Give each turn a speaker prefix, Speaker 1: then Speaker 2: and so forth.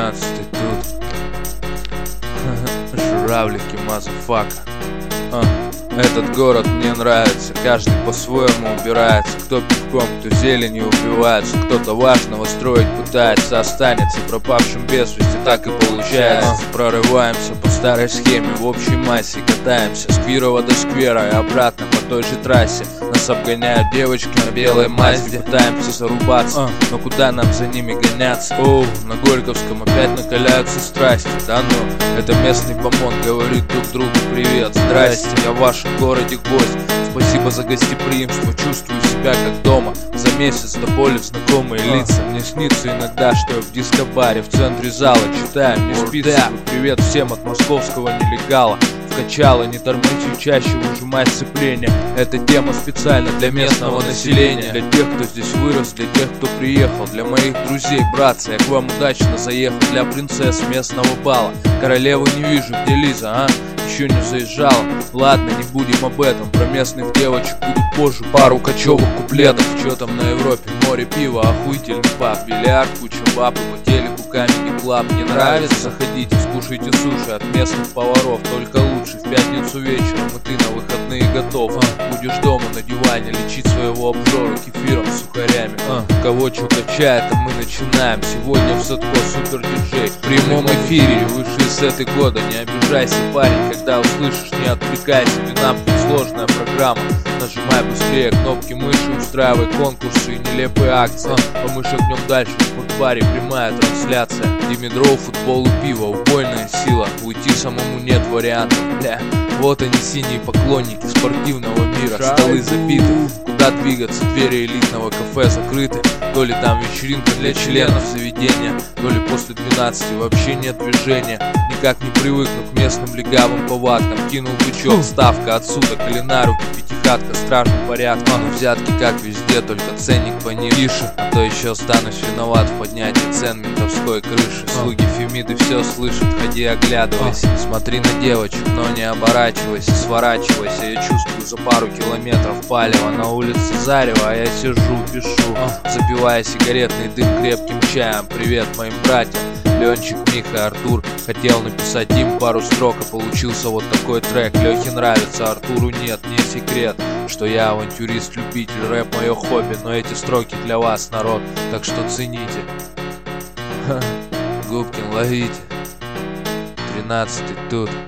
Speaker 1: 13-й тут. Журавлики, мазафака. Этот город мне нравится, каждый по-своему убирается. Кто пивком, кто зеленью убивается. Кто-то важного строить пытается, останется пропавшим без вести, так и получается. Прорываемся по старой схеме, в общей массе катаемся с Квирова до сквера и обратно по той же трассе. Нас обгоняют девочки на белой Мазде, пытаемся зарубаться, но куда нам за ними гоняться? На Горьковском опять накаляются страсти. Да ну, это местный помон говорит друг другу привет. Здрасте, я в вашем городе гость. Спасибо за гостеприимство, чувствую себя как дома. За месяц до боли знакомые лица. Мне снится иногда, что я в дискобаре в центре зала читаю, не списываю привет всем от московского нелегала. Вкачало, не тормози, чаще выжимай сцепление. Эта тема специально для местного населения, для тех, кто здесь вырос, для тех, кто приехал, для моих друзей, братцы, я к вам удачно заехал. Для принцесс местного бала. Королевы не вижу, где Лиза, а? Еще не заезжала. Ладно, не будем об этом. Про местных девочек будут позже. Пару кочевых куплетов. Че там на Европе? Море пива, охуительный паб, бильярд, куча баб и по телеку Камеди Клаб. Не нравится? Заходите, скушайте суши от местных поваров. Только лучше в пятницу вечером, и ты на выходные готов. Будешь дома на диване лечить своего обжора кефиром с сухарями. Кого что качает, а мы начинаем. Сегодня в Садко супер диджей. В прямом эфире высшие сеты года. Не обижайся, парень, когда услышишь, не отвлекайся. Динамки сложная программа. Нажимай быстрее кнопки мыши, устраивай конкурсы и нелепые акции. Помышь огнем дальше, в спортбаре прямая трансляция. Димедров, футбол и пиво, убойная сила. Уйти самому нет вариантов, бля. Вот они, синие поклонники спортивного мира. Столы забиты, куда двигаться, двери элитного кафе закрыты. То ли там вечеринка для членов заведения, то ли после 12 вообще нет движения. Никак не привыкну к местным легавым повадкам. Кинул бычок, ставка отсюда, калинару, пятихатка, стражный порядок. Взятки как везде, только ценник пониже. А то еще останусь виноват в поднятии цен ментовской крыши. Слуги Фемиды все слышат, ходи оглядывайся. Смотри на девочек, но не оборачивайся, сворачивайся. Я чувствую за пару километров палево. На улице зарево, а я сижу, пишу, запивая сигаретный дым крепким чаем. Привет моим братьям, Ленчик, Миха, Артур. Хотел написать им пару строк, а получился вот такой трек. Лехе нравится, Артуру нет, не секрет, что я авантюрист-любитель, рэп мое хобби. Но эти строки для вас, народ, так что цените. Губкин, ловите. 13-й тут.